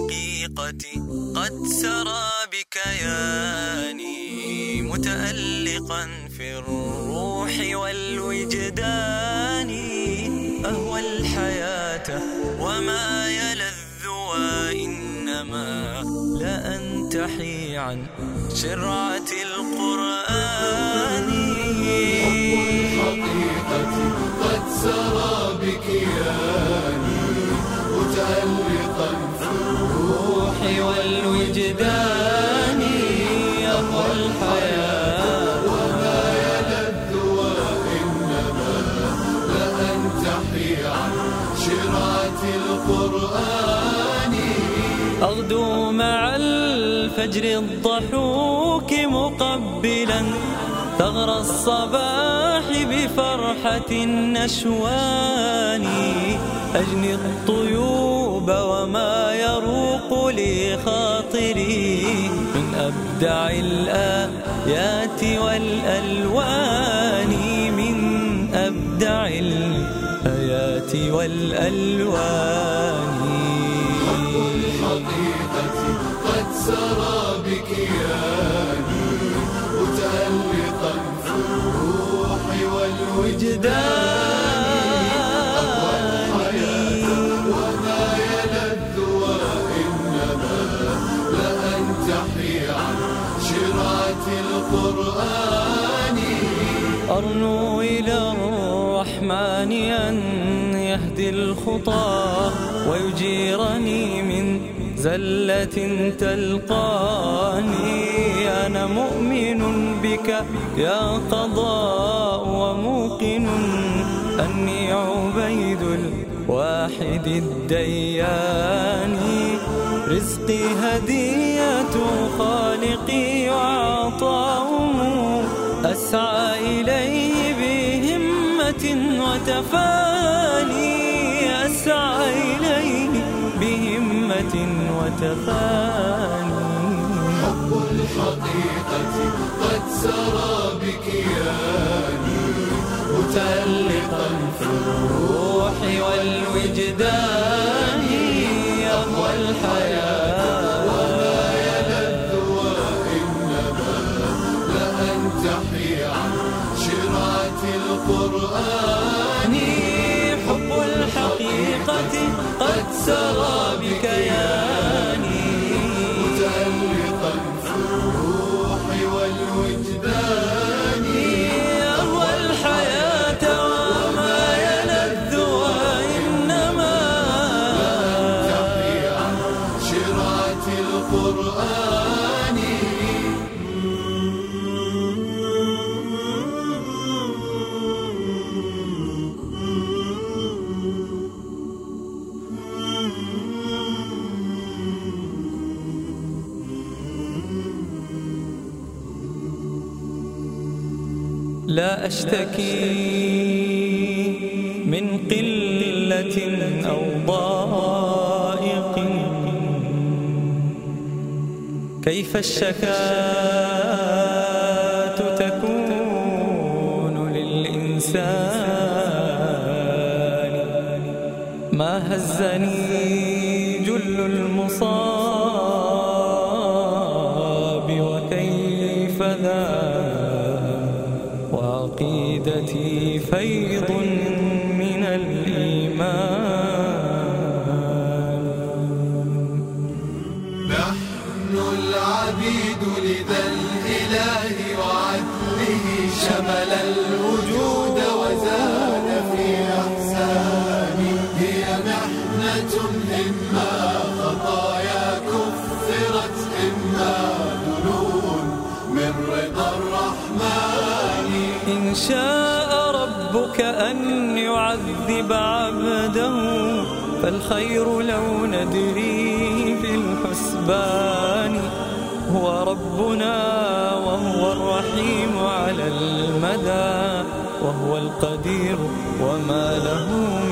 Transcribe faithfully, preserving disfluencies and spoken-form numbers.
الحقيقة قد سرى بكياني متألقا في الروح والوجدان. أهوى الحياة وما يلذ وإنما لا أنتحي عن شرعة القرآن. حب الحقيقة قد سرى بكياني متألقا في الروح والوجدان. أهوى الحياة وما يلذ وإنما لا أنتحي عن شرعة القرآن. أغدو مع الفجر الضحوك مقبلا ثغر الصباح بفرحة النشوان. أجني الطيوب وما يروق لي خاطري من أبدع الآيات والألوان. من أبدع الآيات والألوان. حب الحقيقة قد سرى بكياني متألقا في الروح والوجدان. أهوى الحياة وما يلذ وإنما لا أنتحي عن شرعة القرآن. أرنو إلى الرحمن أن يهدي الخطى ويجيرني من زلة تلقاني. أنا مؤمن بك يا قضاء وموقن أني عبيد الواحد الديان. رزقي هدية خالقي وعطاؤه أسعى إليه بهمة وتفاني. أسعى إليه بهمة وتفاني. حب الحقيقة قد سرى بكياني متألقا في الروح والوجدان. أهوى الحياة وما يلذ وإنما لا أنتحي عن شرعة القرآن. حب الحقيقة قد سرى بكياني متألقا في الروح والوجدان. أهوى الحياة وما يلذ وإنما لا أنتحي عن شرعة القرآن. لا أشتكي من قلة أو ضائق. كيف الشكاة تكون للإنسان. ما هزني جل المصاب وكيف ذا وعقيدتي فيض من الإيمان. نحن العبيد لذا الإله وعدله شمل الوجود وزاد في إحسانه. هي محنة إما خطايا كفرت إما دنون من رضا الرحمن. إن شاء ربك أن يعذب عبده فالخير لو ندري في الحسبان. هو ربنا وهو الرحيم على المدى وهو القدير وما له